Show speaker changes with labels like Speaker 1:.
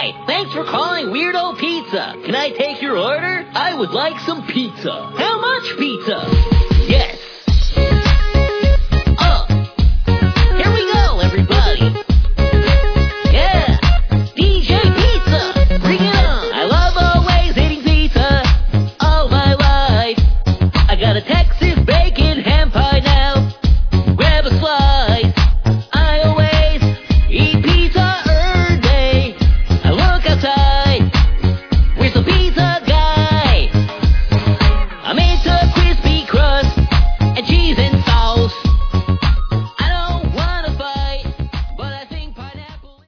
Speaker 1: Hi, thanks for calling Weirdo Pizza. Can I take your order? I would like some pizza. How much pizza?